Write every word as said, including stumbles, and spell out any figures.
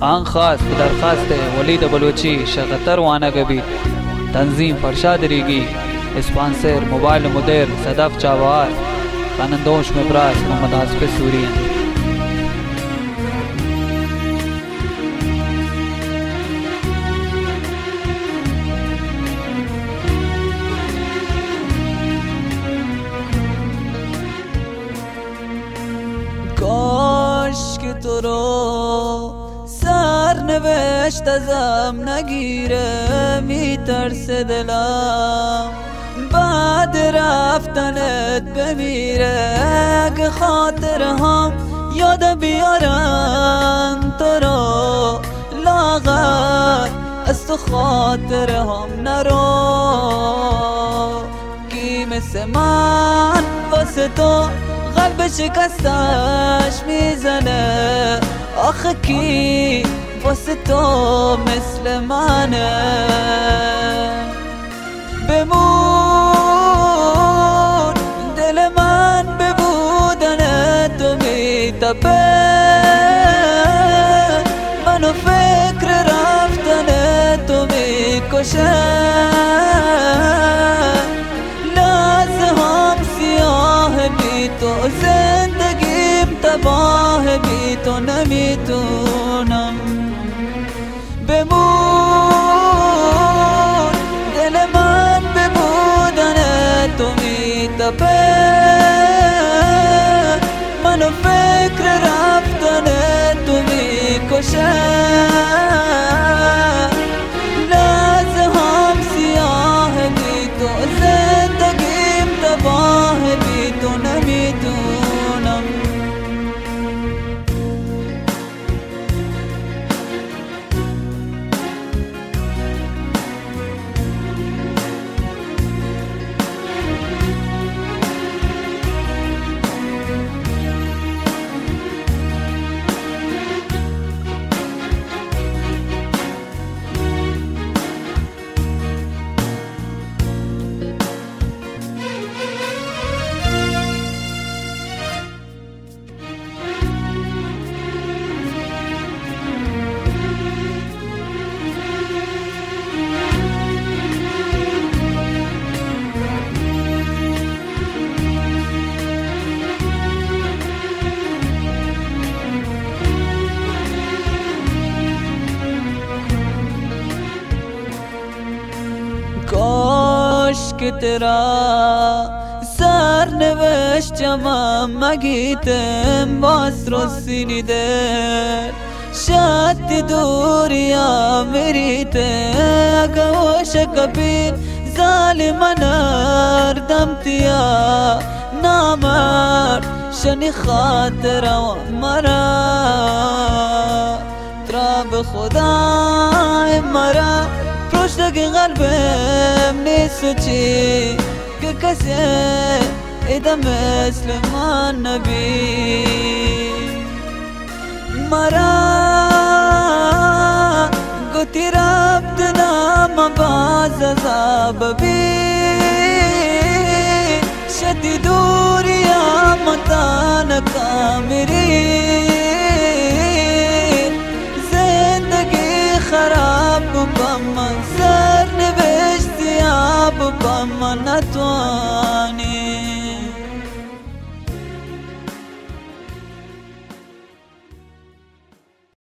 آن خاص به درخواست ولید بلوچی شغتر وانگبی تنظیم فرشاد ریگی اسپانسر موبایل مدیر صدف چاوار خواننده‌وش مبراز محمد آصف سوریان. کاش که تو رو سرنوشت ازم نگیره، میترسه دلم بعد رفتنت بمیره. اگه خاطرهم یاد بیارن تو رو، لاغر از تو خاطرهم نرو. کی مثل من واسه تو قلب شکستش میزنه، آخه کی واسه تو مثل منه؟ بمون دل من به بودن تو میتپه، منو فکر رفتن تو میکشه. لحظه هم سیاه بی تو، زندگیم تباه بی تو نمیتونم. بمون دل من به بودن تو میتپه، منو فکر رفتن تو میکشه. لحظه هم سیاه بی تو، زندگیم تباه بی تو نمیتونم. کاش که تیرا سرنوشتم مگیتم باز رو سینیده، شاید دوریا میریته. اگه وش کبیر ظالمان اردم تیا نامرد شنی خاطر و مرا ترا به خدا مرا پشتگی قلبم نیست چی که کسی ایده مثل من نبی. مرا گوتی ربط نام باز عذاب بی شدی دوری متان کامری.